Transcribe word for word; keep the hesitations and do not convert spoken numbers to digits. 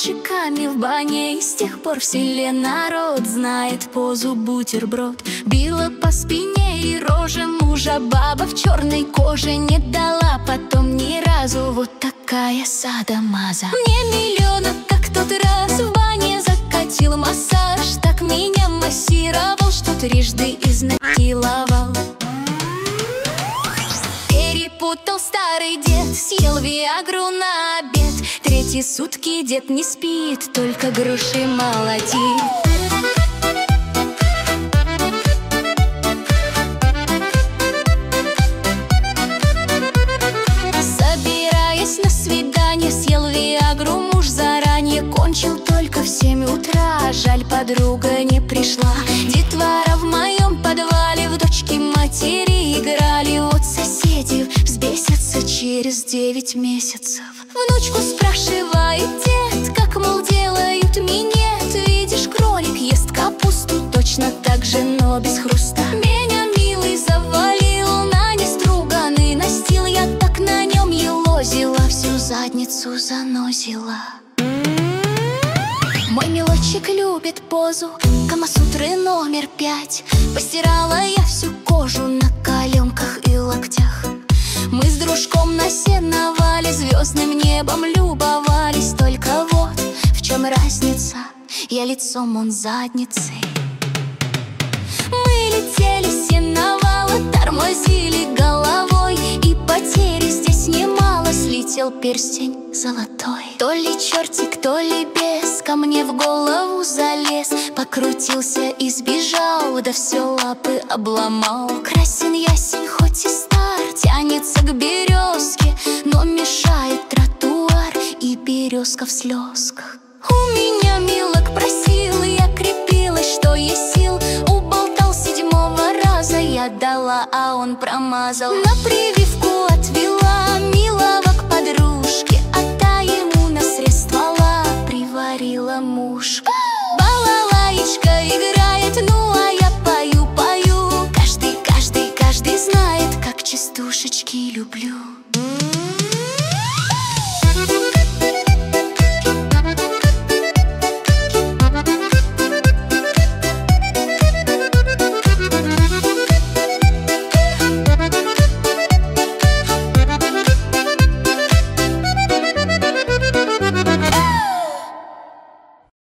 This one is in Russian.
мальчиками в бане, и с тех пор в селе народ знает позу бутерброд. Била по спине и роже мужа баба в черной коже, не дала потом ни разу, вот такая садомаза. Мне миллиона, как тот раз в бане закатил массаж, так меня массировал, что трижды изнасиловал. Перепутал старый дед, съел виагру на обед. Третьи сутки дед не спит, только груши молотит. Собираясь на свидание, съел виагру муж заранее. Кончил только в семь утра, жаль, подруга не пришла. Детвора в моем подвале в дочки матери играли. Вот соседи взбесятся через девять месяцев. Внучку спрашивает дед, как, мол, делают минет. Видишь, кролик ест капусту точно так же, но без хруста. Меня милый завалил на неструганный настил, я так на нем елозила, всю задницу занозила. Мой милочек любит позу Камасутры номер пять. Постирала я всю кожу на коленках и локтях. Мы с дружком на сеновале звездным небом любовались. Только вот в чем разница, я лицом, он задницей. Мы летели с сеновала, тормозили головой, и потери здесь немало, слетел перстень золотой. То ли чертик, то ли бес ко мне в голову залез, покрутился и сбежал, да все лапы обломал. Красен ясень, хоть и стар, тянется к березке, но мешает тротуар и березка в слезках. У меня милок просил, я крепилась, что есть сил. Уболтал седьмого раза, я дала, а он промазал. На прививку отвела милого к подружке, а та ему на срез ствола приварила мушка. Балалаечка играет, ну а я пою, пою. Каждый, каждый, каждый знает, как частушечки люблю.